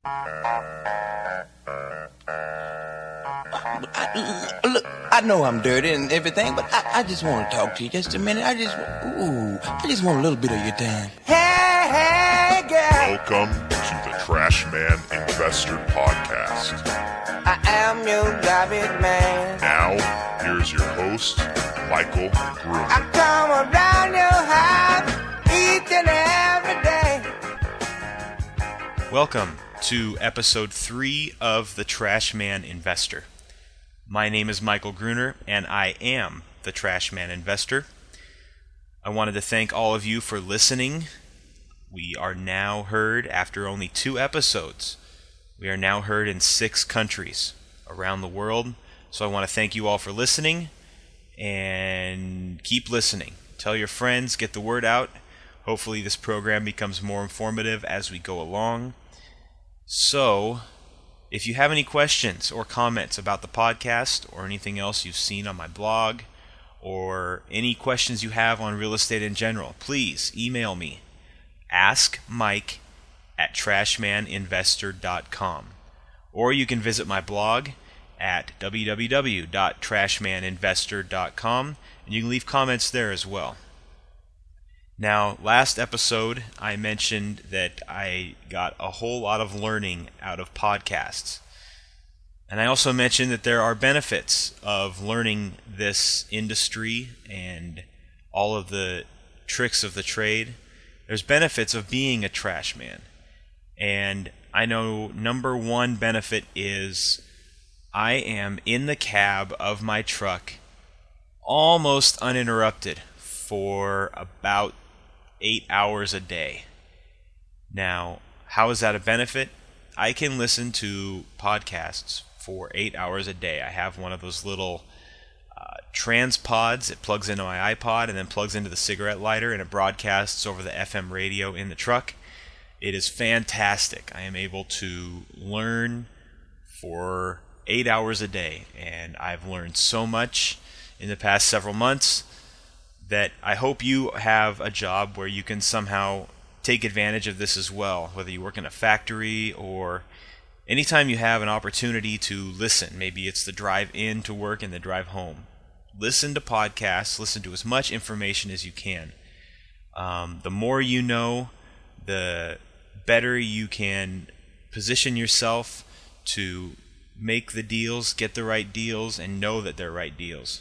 Look, I know I'm dirty and everything, but I just want to talk to you just a minute. I just want a little bit of your time. Hey, girl. Welcome to the Trash Man Investor Podcast. I am your garbage man. Now, here's your host, Michael Gruner. I come around your house each and every day. Welcome to episode 3 of the Trash Man Investor. My name is Michael Gruner, and I am the Trash Man Investor. I wanted to thank all of you for listening. We are now heard after only 2 episodes. We are now heard in 6 countries around the world. So I want to thank you all for listening, and keep listening. Tell your friends, get the word out. Hopefully this program becomes more informative as we go along. So, if you have any questions or comments about the podcast or anything else you've seen on my blog, or any questions you have on real estate in general, please email me. askmike@trashmaninvestor.com. Or you can visit my blog at www.trashmaninvestor.com, and you can leave comments there as well. Now, last episode, I mentioned that I got a whole lot of learning out of podcasts. And I also mentioned that there are benefits of learning this industry and all of the tricks of the trade. There's benefits of being a trash man. And I know number one benefit is I am in the cab of my truck almost uninterrupted for about 8 hours a day. Now, how is that a benefit? I can listen to podcasts for 8 hours a day. I have one of those little transpods. It plugs into my iPod and then plugs into the cigarette lighter, and it broadcasts over the FM radio in the truck. It is fantastic. I am able to learn for 8 hours a day, and I've learned so much in the past several months that I hope you have a job where you can somehow take advantage of this as well, whether you work in a factory or anytime you have an opportunity to listen. Maybe it's the drive in to work and the drive home. Listen to podcasts, listen to as much information as you can. The more you know, the better you can position yourself to make the deals, get the right deals, and know that they're right deals.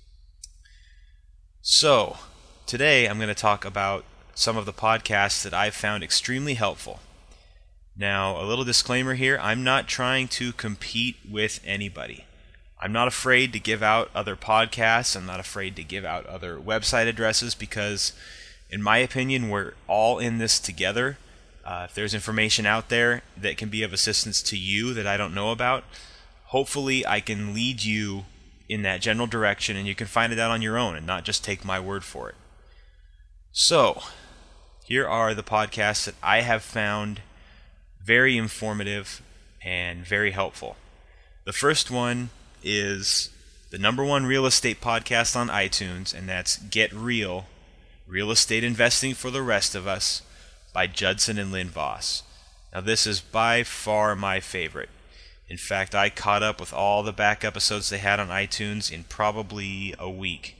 So, today I'm going to talk about some of the podcasts that I've found extremely helpful. Now, a little disclaimer here, I'm not trying to compete with anybody. I'm not afraid to give out other podcasts. I'm not afraid to give out other website addresses because, in my opinion, we're all in this together. If there's information out there that can be of assistance to you that I don't know about, hopefully I can lead you in that general direction, and you can find it out on your own and not just take my word for it. So, here are the podcasts that I have found very informative and very helpful. The first one is the number one real estate podcast on iTunes, and that's Get Real, Real Estate Investing for the Rest of Us by Judson and Lynn Voss. Now, this is by far my favorite. In fact, I caught up with all the back episodes they had on iTunes in probably a week.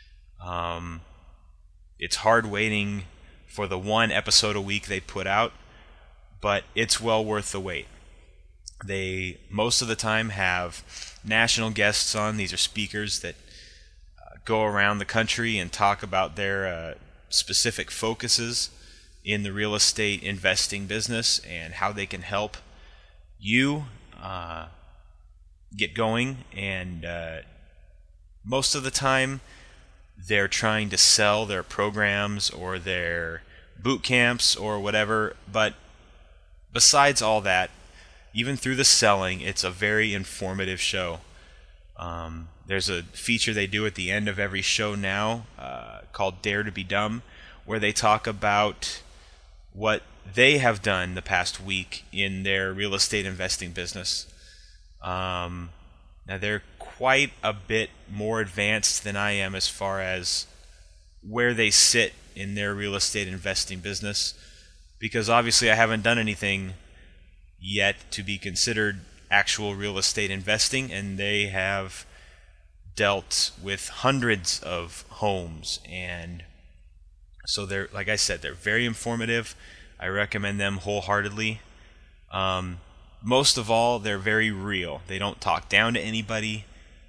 It's hard waiting for the 1 episode a week they put out, but it's well worth the wait. They, most of the time, have national guests on. These are speakers that go around the country and talk about their specific focuses in the real estate investing business and how they can help you get going. And most of the time they're trying to sell their programs or their boot camps or whatever, but besides all that, even through the selling, it's a very informative show. There's a feature they do at the end of every show now called Dare to be Dumb, where they talk about what they have done the past week in their real estate investing business. Now, they're quite a bit more advanced than I am as far as where they sit in their real estate investing business, because obviously I haven't done anything yet to be considered actual real estate investing, and they have dealt with hundreds of homes, and so they're, like I said, they're very informative. I recommend them wholeheartedly. Most of all, they're very real. They don't talk down to anybody.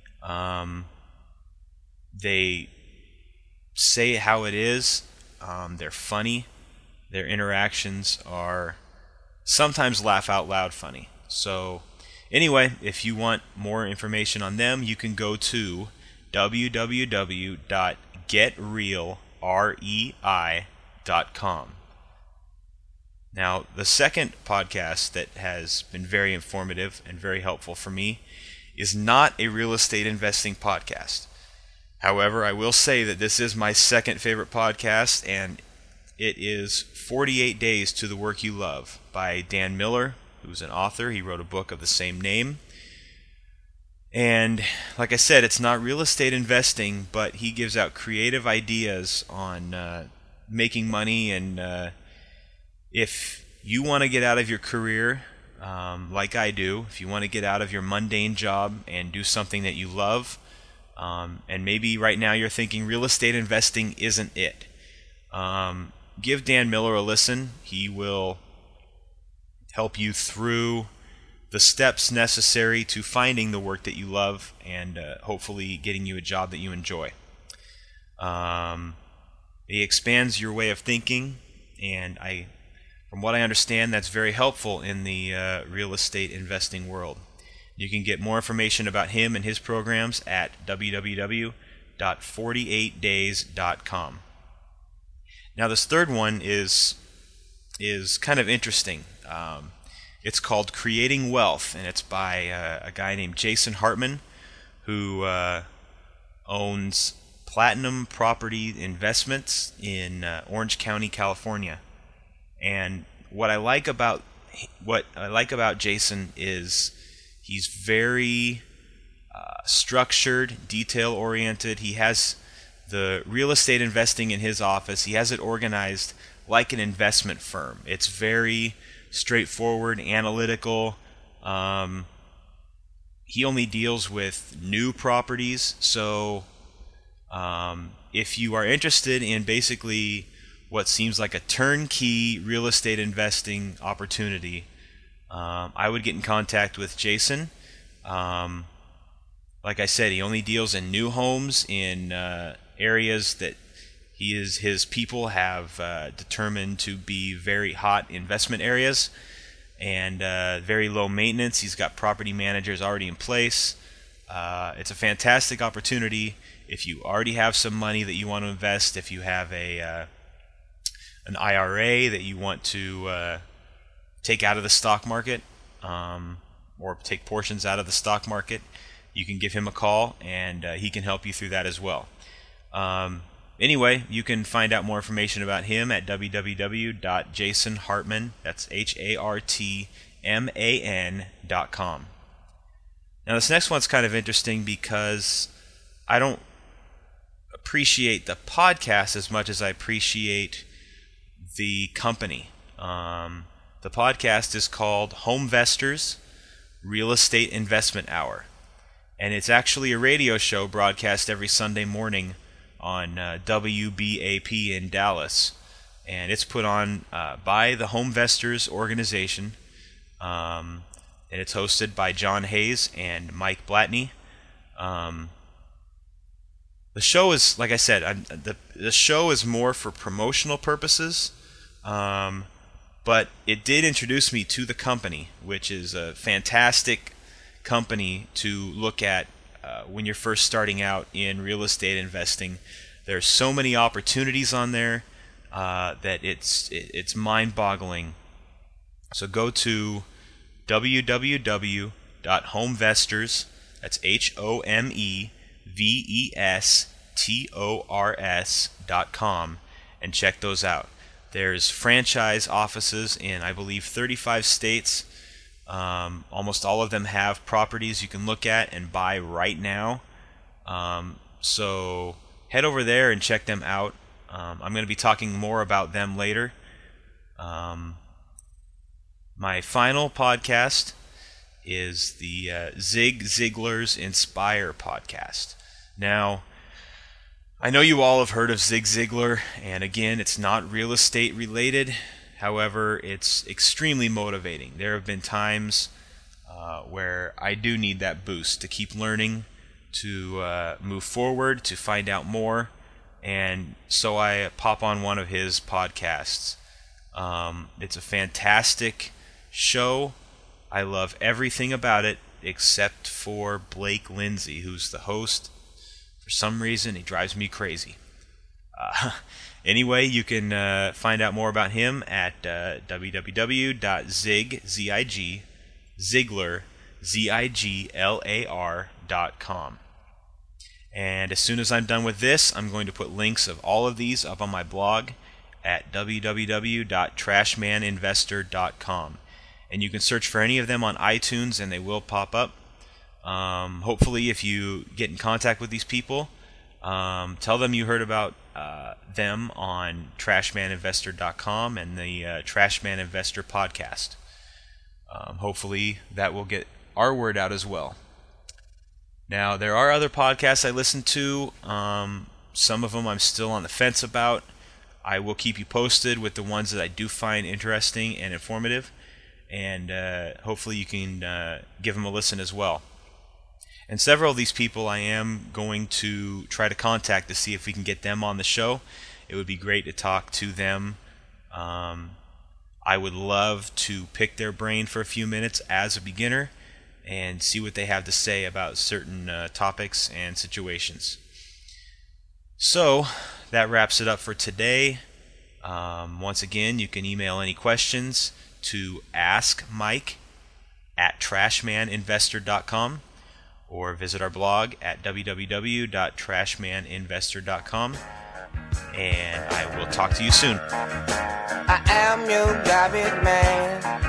They say it how it is. They're funny. Their interactions are sometimes laugh out loud funny. So anyway, if you want more information on them, you can go to www.getrealrei.com. Now, the second podcast that has been very informative and very helpful for me is not a real estate investing podcast. However, I will say that this is my second favorite podcast, and it is 48 Days to the Work You Love by Dan Miller, who's an author. He wrote a book of the same name. And like I said, it's not real estate investing, but he gives out creative ideas on making money. And if you want to get out of your career, like I do, if you want to get out of your mundane job and do something that you love, and maybe right now you're thinking real estate investing isn't it, give Dan Miller a listen. He will help you through the steps necessary to finding the work that you love and hopefully getting you a job that you enjoy. He expands your way of thinking, and from what I understand, that's very helpful in the real estate investing world. You can get more information about him and his programs at www.48days.com. Now, this third one is kind of interesting. It's called Creating Wealth, and it's by a guy named Jason Hartman, who owns Platinum Property Investments in Orange County, California. And what I like about Jason is he's very structured, detail-oriented. He has the real estate investing in his office. He has it organized like an investment firm. It's very straightforward, analytical. He only deals with new properties. So if you are interested in basically what seems like a turnkey real estate investing opportunity, I would get in contact with Jason. Like I said, he only deals in new homes in areas that his people have determined to be very hot investment areas and very low maintenance. He's got property managers already in place. It's a fantastic opportunity if you already have some money that you want to invest, if you have an IRA that you want to take out of the stock market, or take portions out of the stock market. You can give him a call, and he can help you through that as well. Anyway, you can find out more information about him at www.jasonhartman, that's HARTMAN.com. Now, this next one's kind of interesting because I don't appreciate the podcast as much as I appreciate the company. The podcast is called Homevestors Real Estate Investment Hour, and it's actually a radio show broadcast every Sunday morning on WBAP in Dallas, and it's put on by the Homevestors organization, and it's hosted by John Hayes and Mike Blatney. The show is, like I said, the show is more for promotional purposes, but it did introduce me to the company, which is a fantastic company to look at when you're first starting out in real estate investing. There's so many opportunities on there that it's mind-boggling. So go to www.homevestors, that's HOMEVESTORS.com, and check those out. There's franchise offices in, I believe, 35 states. Almost all of them have properties you can look at and buy right now. So head over there and check them out. I'm going to be talking more about them later. My final podcast is the Zig Ziglar's Inspire podcast. Now, I know you all have heard of Zig Ziglar, and again, it's not real estate related. However, it's extremely motivating. There have been times where I do need that boost to keep learning, to move forward, to find out more, and so I pop on one of his podcasts. It's a fantastic show. I love everything about it except for Blake Lindsay, who's the host. For some reason, he drives me crazy. Anyway, you can find out more about him at www.ziglar.com. And as soon as I'm done with this, I'm going to put links of all of these up on my blog at www.trashmaninvestor.com. And you can search for any of them on iTunes and they will pop up. Hopefully, if you get in contact with these people, tell them you heard about them on trashmaninvestor.com and the Trashman Investor podcast. Hopefully, that will get our word out as well. Now, there are other podcasts I listen to. Some of them I'm still on the fence about. I will keep you posted with the ones that I do find interesting and informative. And hopefully you can give them a listen as well. And several of these people I am going to try to contact to see if we can get them on the show. It would be great to talk to them. I would love to pick their brain for a few minutes as a beginner and see what they have to say about certain topics and situations. So, that wraps it up for today. Once again, you can email any questions to askmike@trashmaninvestor.com or visit our blog at www.trashmaninvestor.com, and I will talk to you soon. I am your garbage man.